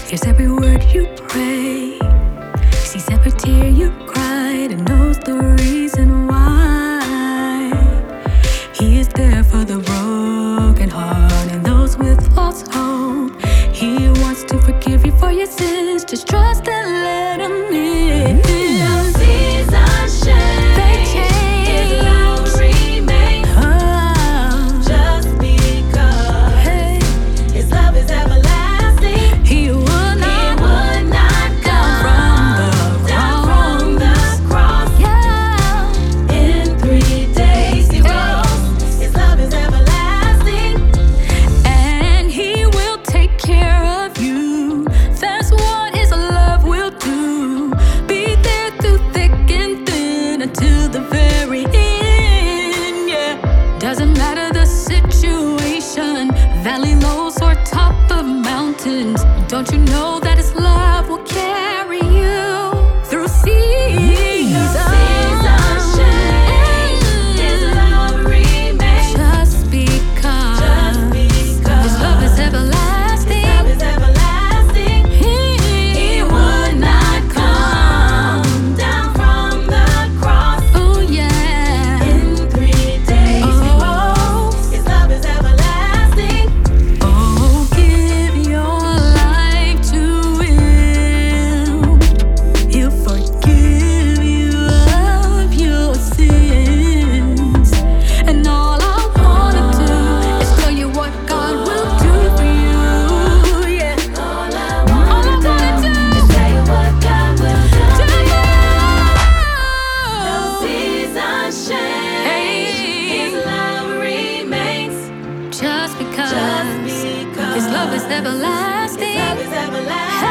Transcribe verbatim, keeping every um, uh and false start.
Hears every word you pray, sees every tear you cried, and knows the reason why. He is there for the broken heart and those with lost hope. He wants to forgive you for your sins. Just trust and let him in. Love sees our shame. They change. His love remains. Oh. Just because Hey. His love is everlasting. He would not, He would not come down from the cross. yeah. In three days He rose. His love is everlasting. And He will take care of you. That's what His love will do. Be there through thick and thin until the very end. Yeah. Doesn't matter the situation, valley lows or top of mountains. Don't you know that His love will carry you through seasons? Love sees our shame. His love remains. Just because Just because His love is everlasting. His love is everlasting. He would not come down from the cross. Oh yeah. In three days He rose. His love is everlasting. Oh, give your life to Him. He'll forgive you of your sins. And all I wanna do is tell you what God will do for you. Yeah. All I All I wanna wanna do do is tell you what God will do to for you. you. Love sees our shame. Hey. His love remains. Just because Just because His love is His everlasting. love is everlasting.